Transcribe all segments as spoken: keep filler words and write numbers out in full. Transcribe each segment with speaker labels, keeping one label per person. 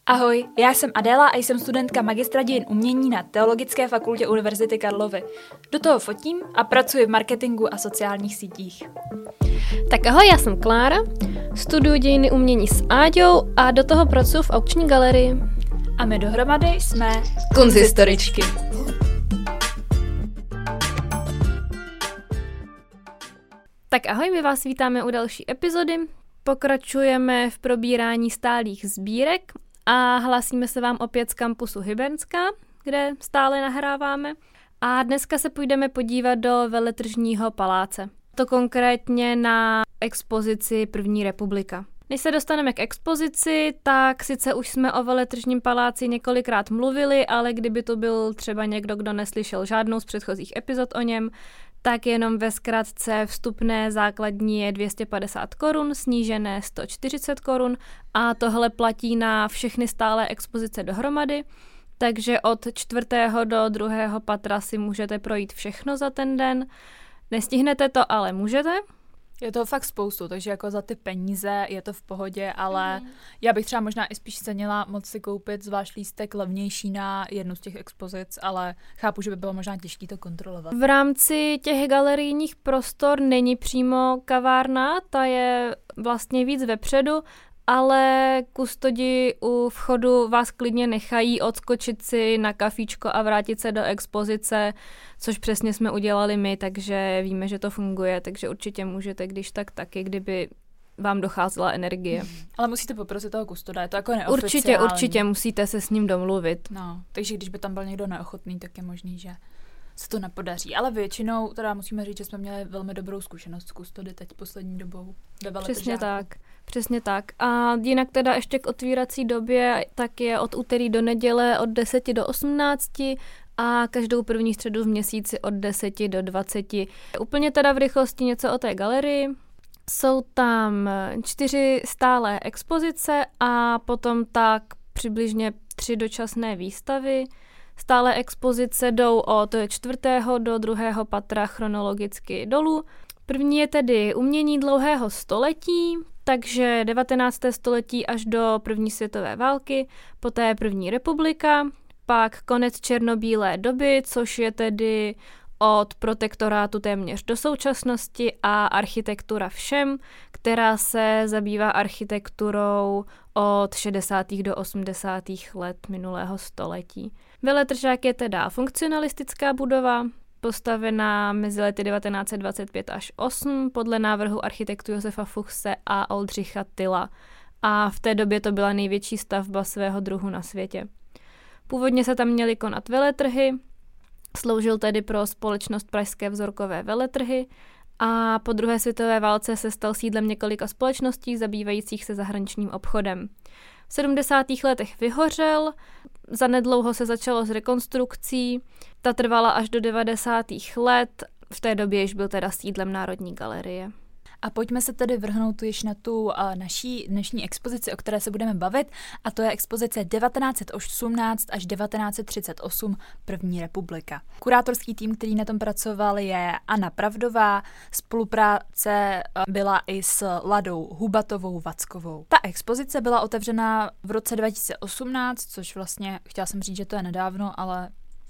Speaker 1: Ahoj, já jsem Adéla a jsem studentka magistra dějin umění na Teologické fakultě Univerzity Karlovy. Do toho fotím a pracuji v marketingu a sociálních sítích.
Speaker 2: Tak ahoj, já jsem Klára, studuji dějiny umění s Áďou a do toho pracuji v aukční galerii.
Speaker 1: A my dohromady jsme
Speaker 2: kunzhistoričky. Tak ahoj, my vás vítáme u další epizody. Pokračujeme v probírání stálých sbírek a hlásíme se vám opět z kampusu Hybernská, kde stále nahráváme. A dneska se půjdeme podívat do Veletržního paláce. To konkrétně na expozici První republika. Než se dostaneme k expozici, tak sice už jsme o Veletržním paláci několikrát mluvili, ale kdyby to byl třeba někdo, kdo neslyšel žádnou z předchozích epizod o něm, tak jenom ve zkratce vstupné základní je dvě stě padesát korun, snížené sto čtyřicet korun a tohle platí na všechny stálé expozice dohromady, takže od čtvrtého do druhého patra si můžete projít všechno za ten den. Nestihnete to, ale můžete.
Speaker 1: Je to fakt spoustu, takže jako za ty peníze je to v pohodě, ale mm. já bych třeba možná i spíš cenila moc si koupit zvlášť lístek levnější na jednu z těch expozic, ale chápu, že by bylo možná těžké to kontrolovat.
Speaker 2: V rámci těch galerijních prostor není přímo kavárna, ta je vlastně víc vepředu, ale kustodi u vchodu vás klidně nechají odskočit si na kafíčko a vrátit se do expozice, což přesně jsme udělali my, takže víme, že to funguje, takže určitě můžete, když tak taky, kdyby vám docházela energie.
Speaker 1: Ale musíte poprosit toho kustoda, je to jako neoficiální.
Speaker 2: Určitě, určitě musíte se s ním domluvit.
Speaker 1: No, takže když by tam byl někdo neochotný, tak je možný, že se to nepodaří. Ale většinou teda musíme říct, že jsme měli velmi dobrou zkušenost s kustody teď poslední dobou.
Speaker 2: Přesně tak. Přesně tak. A jinak teda ještě k otvírací době, tak je od úterý do neděle od deseti do osmnácti a každou první středu v měsíci od deseti do dvaceti. Úplně teda v rychlosti něco o té galerii. Jsou tam čtyři stálé expozice a potom tak přibližně tři dočasné výstavy. Stále expozice jdou od čtvrtého do druhého patra chronologicky dolů. První je tedy umění dlouhého století, takže devatenácté století až do první světové války, poté první republika, pak konec černobílé doby, což je tedy od protektorátu téměř do současnosti a architektura všem, která se zabývá architekturou od šedesátých do osmdesátých let minulého století. Veletržák je teda funkcionalistická budova, postavená mezi lety devatenáct set dvacet pět až osm podle návrhu architektu Josefa Fuchse a Oldřicha Tylla. A v té době to byla největší stavba svého druhu na světě. Původně se tam měly konat veletrhy, sloužil tedy pro společnost Pražské vzorkové veletrhy a po druhé světové válce se stal sídlem několika společností zabývajících se zahraničním obchodem. V sedmdesátých letech vyhořel, zanedlouho se začalo s rekonstrukcí, ta trvala až do devadesátých let, v té době již byl teda sídlem Národní galerie.
Speaker 1: A pojďme se tedy vrhnout již na tu uh, naší dnešní expozici, o které se budeme bavit, a to je expozice devatenáct set osmnáct až devatenáct set třicet osm První republika. Kurátorský tým, který na tom pracoval, je Anna Pravdová, spolupráce byla i s Ladou Hubatovou Vackovou. Ta expozice byla otevřena v roce dva tisíce osmnáct, což vlastně, chtěla jsem říct, že to je nedávno, ale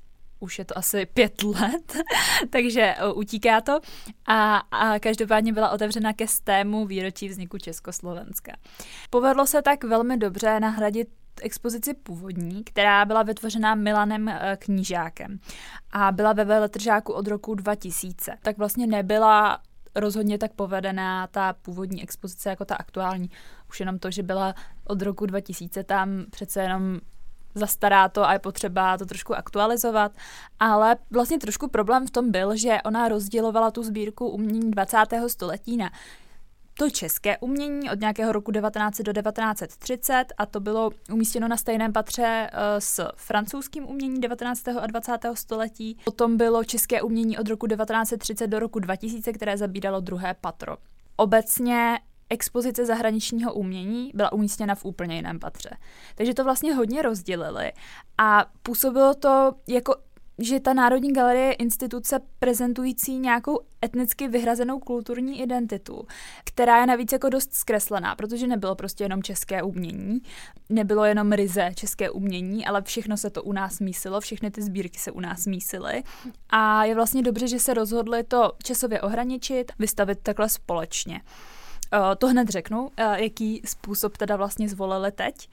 Speaker 1: už je to asi pět let, takže utíká to. A, a každopádně byla otevřena ke stému výročí vzniku Československa. Povedlo se tak velmi dobře nahradit expozici původní, která byla vytvořena Milanem Knížákem a byla ve Veletržáku od roku dva tisíce. Tak vlastně nebyla rozhodně tak povedená ta původní expozice jako ta aktuální. Už jenom to, že byla od roku dva tisíce, tam přece jenom zastará to a je potřeba to trošku aktualizovat, ale vlastně trošku problém v tom byl, že ona rozdělovala tu sbírku umění dvacátého století na to české umění od nějakého roku devatenáct set do devatenáct set třicet a to bylo umístěno na stejném patře s francouzským uměním devatenáctého a dvacátého století. Potom bylo české umění od roku devatenáct set třicet do roku dva tisíce, které zabíralo druhé patro. Obecně expozice zahraničního umění byla umístěna v úplně jiném patře. Takže to vlastně hodně rozdělili a působilo to jako že ta Národní galerie je instituce prezentující nějakou etnicky vyhrazenou kulturní identitu, která je navíc jako dost zkreslená, protože nebylo prostě jenom české umění, nebylo jenom ryze české umění, ale všechno se to u nás mísilo, všechny ty sbírky se u nás mísily a je vlastně dobře, že se rozhodli to časově ohraničit, vystavit takhle společně. To hned řeknu, jaký způsob teda vlastně zvolili teď,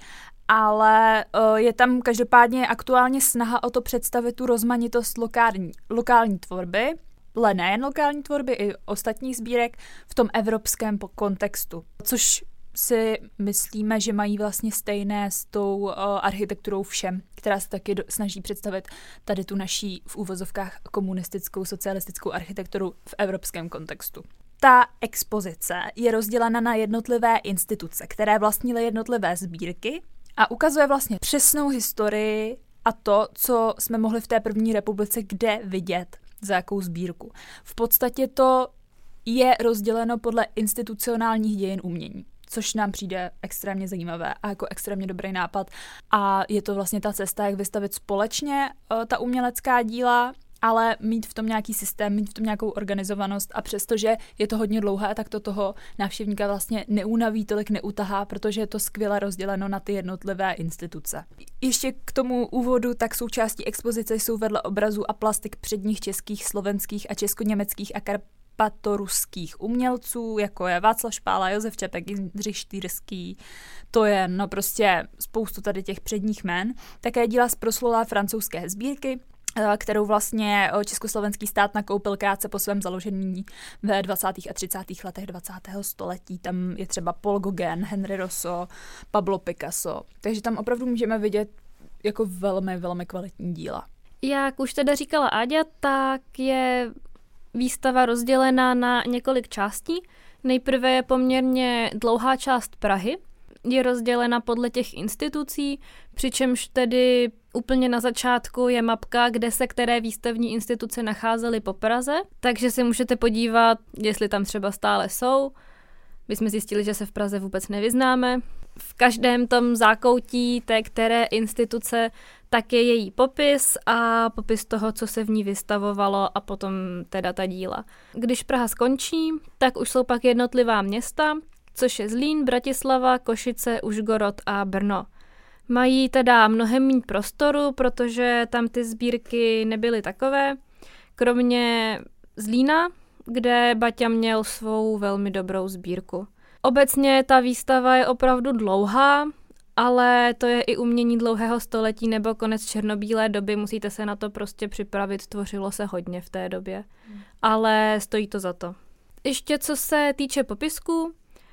Speaker 1: ale je tam každopádně aktuálně snaha o to představit tu rozmanitost lokální, lokální tvorby, ale nejen lokální tvorby, i ostatních sbírek v tom evropském kontextu, což si myslíme, že mají vlastně stejné s tou uh, architekturou všem, která se taky do, snaží představit tady tu naší v úvozovkách komunistickou, socialistickou architekturu v evropském kontextu. Ta expozice je rozdělena na jednotlivé instituce, které vlastnily jednotlivé sbírky a ukazuje vlastně přesnou historii a to, co jsme mohli v té první republice kde vidět, za jakou sbírku. V podstatě to je rozděleno podle institucionálních dějin umění, což nám přijde extrémně zajímavé a jako extrémně dobrý nápad. A je to vlastně ta cesta, jak vystavit společně uh, ta umělecká díla, ale mít v tom nějaký systém, mít v tom nějakou organizovanost a přestože je to hodně dlouhé, tak to toho návštěvníka vlastně neunaví, tolik neutahá, protože je to skvěle rozděleno na ty jednotlivé instituce. Ještě k tomu úvodu, tak součástí expozice jsou vedle obrazů a plastik předních českých, slovenských a česko-německých a karpatoruských umělců, jako je Václav Špála, Josef Čepek, Jindřich Štýrský, to je no prostě spoustu tady těch předních jmen. Také díla z proslulé francouzské sbírky, kterou vlastně československý stát nakoupil krátce po svém založení ve dvacátých a třicátých letech dvacátého století. Tam je třeba Paul Gauguin, Henry Rousseau, Pablo Picasso. Takže tam opravdu můžeme vidět jako velmi, velmi kvalitní díla.
Speaker 2: Jak už teda říkala Áďa, tak je výstava rozdělená na několik částí. Nejprve je poměrně dlouhá část Prahy. Je rozdělena podle těch institucí, přičemž tedy úplně na začátku je mapka, kde se které výstavní instituce nacházely po Praze, takže si můžete podívat, jestli tam třeba stále jsou. My jsme zjistili, že se v Praze vůbec nevyznáme. V každém tom zákoutí té které instituce tak je její popis a popis toho, co se v ní vystavovalo a potom teda ta díla. Když Praha skončí, tak už jsou pak jednotlivá města, což je Zlín, Bratislava, Košice, Užhorod a Brno. Mají teda mnohem méně prostoru, protože tam ty sbírky nebyly takové, kromě Zlína, kde Baťa měl svou velmi dobrou sbírku. Obecně ta výstava je opravdu dlouhá, ale to je i umění dlouhého století nebo konec černobílé doby, musíte se na to prostě připravit, tvořilo se hodně v té době, hmm. ale stojí to za to. Ještě co se týče popisku,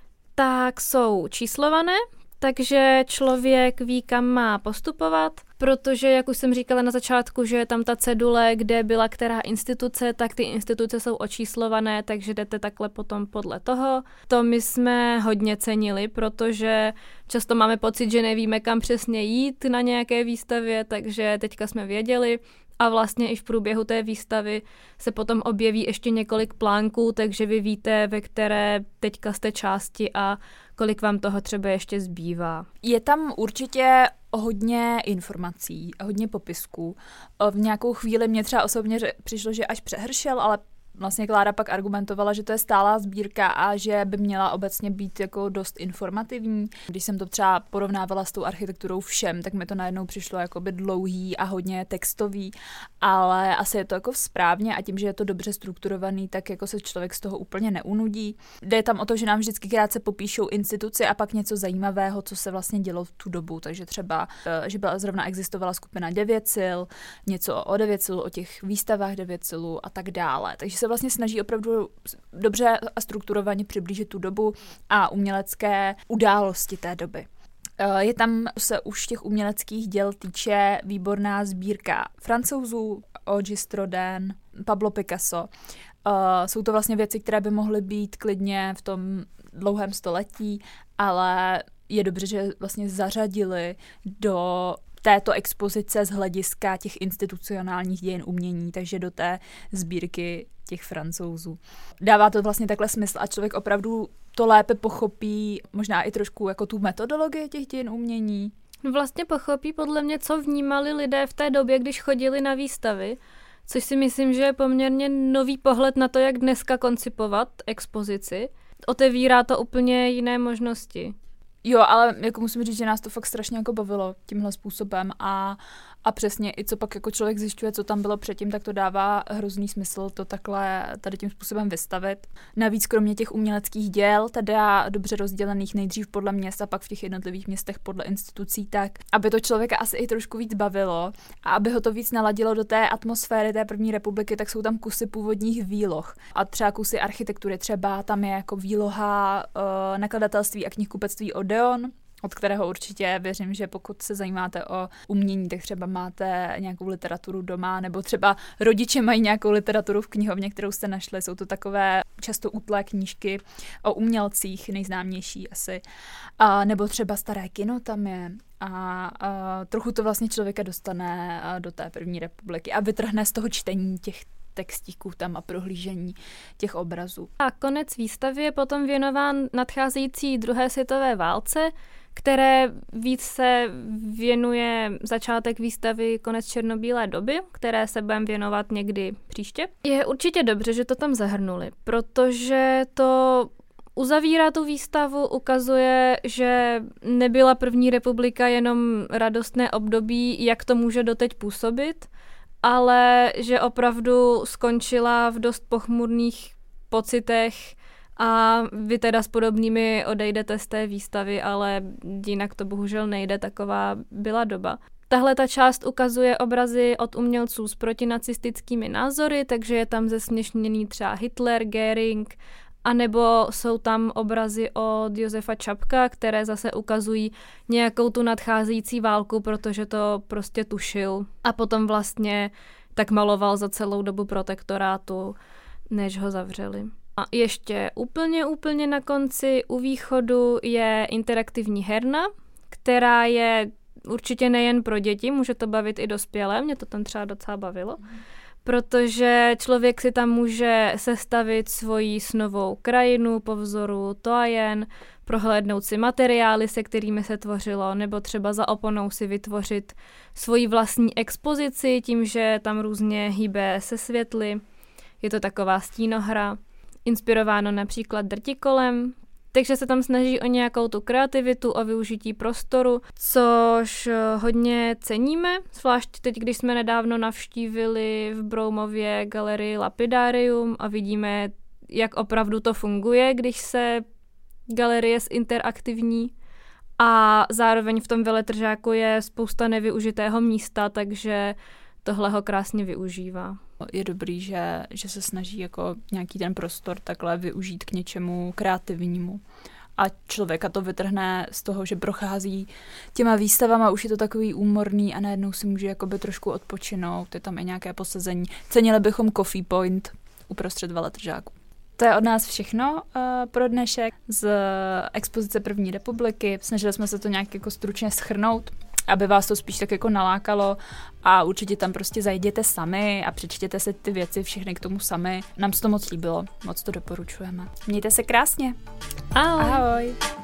Speaker 2: tak jsou číslované, takže člověk ví, kam má postupovat, protože, jak už jsem říkala na začátku, že je tam ta cedule, kde byla která instituce, tak ty instituce jsou očíslované, takže jdete takhle potom podle toho. To my jsme hodně cenili, protože často máme pocit, že nevíme, kam přesně jít na nějaké výstavě, takže teďka jsme věděli. A vlastně i v průběhu té výstavy se potom objeví ještě několik plánků, takže vy víte, ve které teďka jste části a kolik vám toho třeba ještě zbývá.
Speaker 1: Je tam určitě hodně informací, hodně popisků. V nějakou chvíli mě třeba osobně přišlo, že až přehršel, ale vlastně Klára pak argumentovala, že to je stálá sbírka a že by měla obecně být jako dost informativní. Když jsem to třeba porovnávala s tou architekturou všem, tak mi to najednou přišlo jakoby dlouhý a hodně textový, ale asi je to jako správně a tím, že je to dobře strukturovaný, tak jako se člověk z toho úplně neunudí. Jde tam o to, že nám vždycky krátce popíšou instituci a pak něco zajímavého, co se vlastně dělo v tu dobu, takže třeba, že byla zrovna existovala skupina Devět sil, něco o Devět sil, o těch výstavách Devět silů a tak dále. Takže se vlastně snaží opravdu dobře a strukturovaně přiblížit tu dobu a umělecké události té doby. Je tam se už těch uměleckých děl týče výborná sbírka Francouzů, Auguste Rodin, Pablo Picasso. Jsou to vlastně věci, které by mohly být klidně v tom dlouhém století, ale je dobře, že vlastně zařadili do této expozice z hlediska těch institucionálních dějin umění, takže do té sbírky těch Francouzů. Dává to vlastně takhle smysl a člověk opravdu to lépe pochopí, možná i trošku jako tu metodologii těch dějin umění.
Speaker 2: Vlastně pochopí podle mě, co vnímali lidé v té době, když chodili na výstavy, což si myslím, že je poměrně nový pohled na to, jak dneska koncipovat expozici. Otevírá to úplně jiné možnosti.
Speaker 1: Jo, ale jako musím říct, že nás to fakt strašně jako bavilo tímhle způsobem a, a přesně i co pak jako člověk zjišťuje, co tam bylo předtím, tak to dává hrozný smysl to takhle tady tím způsobem vystavit. Navíc kromě těch uměleckých děl, teda dobře rozdělených nejdřív podle měst a pak v těch jednotlivých městech podle institucí, tak aby to člověka asi i trošku víc bavilo a aby ho to víc naladilo do té atmosféry té první republiky, tak jsou tam kusy původních výloh a třeba kusy architektury, třeba tam je jako výloha uh, nakladatelství a knihkupectví Odeon, od kterého určitě věřím, že pokud se zajímáte o umění, tak třeba máte nějakou literaturu doma, nebo třeba rodiče mají nějakou literaturu v knihovně, kterou jste našli. Jsou to takové často útlé knížky o umělcích, nejznámější asi. A, nebo třeba staré kino tam je. A, a trochu to vlastně člověka dostane do té první republiky a vytrhne z toho čtení těch textíků tam a prohlížení těch obrazů.
Speaker 2: A konec výstavy je potom věnován nadcházející druhé světové válce, které víc se věnuje začátek výstavy konec černobílé doby, které se budeme věnovat někdy příště. Je určitě dobře, že to tam zahrnuli, protože to uzavírá tu výstavu, ukazuje, že nebyla první republika jenom radostné období, jak to může doteď působit, ale že opravdu skončila v dost pochmurných pocitech a vy teda s podobnými odejdete z té výstavy, ale jinak to bohužel nejde, taková byla doba. Tahle ta část ukazuje obrazy od umělců s protinacistickými názory, takže je tam zesměšněný třeba Hitler, Göring, anebo jsou tam obrazy od Josefa Čapka, které zase ukazují nějakou tu nadcházející válku, protože to prostě tušil. A potom vlastně tak maloval za celou dobu protektorátu, než ho zavřeli. A ještě úplně, úplně na konci u východu je interaktivní herna, která je určitě nejen pro děti, může to bavit i dospělé, mě to tam třeba docela bavilo. Protože člověk si tam může sestavit svoji snovou krajinu po vzoru Toajen, prohlédnout si materiály, se kterými se tvořilo, nebo třeba za oponou si vytvořit svoji vlastní expozici tím, že tam různě hýbe se světly. Je to taková stínohra, inspirováno například Drtikolem, takže se tam snaží o nějakou tu kreativitu, o využití prostoru, což hodně ceníme, zvlášť teď, když jsme nedávno navštívili v Broumově galerii Lapidarium a vidíme, jak opravdu to funguje, když se galerie zinteraktivní a zároveň v tom veletržáku je spousta nevyužitého místa, takže tohle ho krásně využívá.
Speaker 1: Je dobrý, že, že se snaží jako nějaký ten prostor takhle využít k něčemu kreativnímu. A člověka to vytrhne z toho, že prochází těma výstavama, už je to takový úmorný a najednou si může jakoby trošku odpočinout, je tam i nějaké posazení. Cenili bychom Coffee Point uprostřed veletržáku. To je od nás všechno uh, pro dnešek z expozice první republiky. Snažili jsme se to nějak jako stručně shrnout, aby vás to spíš tak jako nalákalo a určitě tam prostě zajděte sami a přečtěte si ty věci všechny k tomu sami. Nám se to moc líbilo, moc to doporučujeme. Mějte se krásně.
Speaker 2: Ahoj.
Speaker 1: Ahoj.